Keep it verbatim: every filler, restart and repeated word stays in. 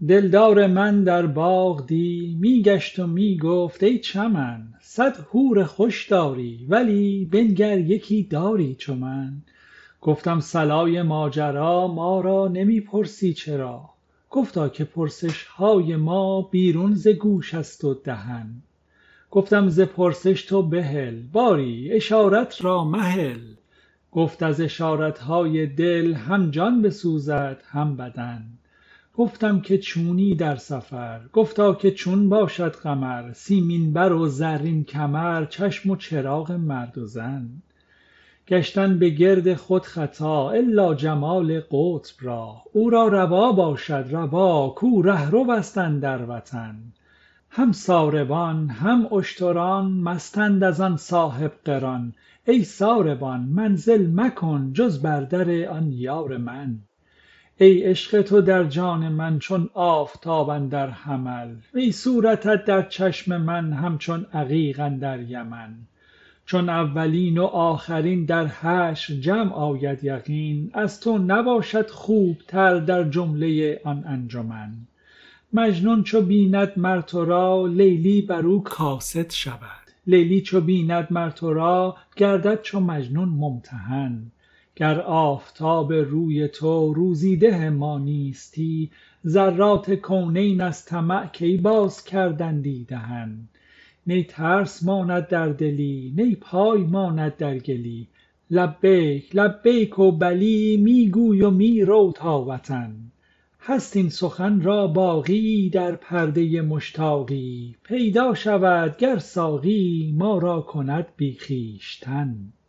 دلدار من در باغ دی می گشت و می گفت ای چمن، صد حور خوش داری ولی بنگر یکی داری چو من. گفتم صلای ماجرا ما را نمی پرسی چرا؟ گفتا که پرسش های ما بیرون ز گوش است و دهن. گفتم ز پرسش تو بهل، باری اشارت را مهل. گفت از اشارت های دل هم جان بسوزد هم بدن. گفتم که چونی در سفر؟ گفتا که چون باشد قمر، سیمین بر و زرین کمر، چشم و چراغ مرد و زن. گشتن به گرد خود خطا الا جمال قطب را، او را روا باشد روا کو رهرو است اندر وطن. هم ساربان هم اشتران مستند از آن صاحب قران، ای ساربان منزل مکن جز بر در آن یار من. ای عشق تو در جان من چون آفتاب اندر حمل، وی صورتت در چشم من همچون عقیق اندر یمن. چون اولین و آخرین در حشر جمع آید یقین، از تو نباشد خوب تر در جمله آن انجمن. مجنون چو بیند مر تو را لیلی بر او کاسد شود، لیلی چو بیند مر تو را گردد چو مجنون ممتحن. گر آفتاب روی تو روزی ده ما نیستی، ذرات کونین از طمع کی باز کردندی دهن. نی ترس ماند در دلی نی پای ماند در گلی، لبیک لبیک و بلی می گوی و می رو تا وطن. هست این سخن را باقی در پرده مشتاقی، پیدا شود گر ساقی ما را کند بی خویشتن.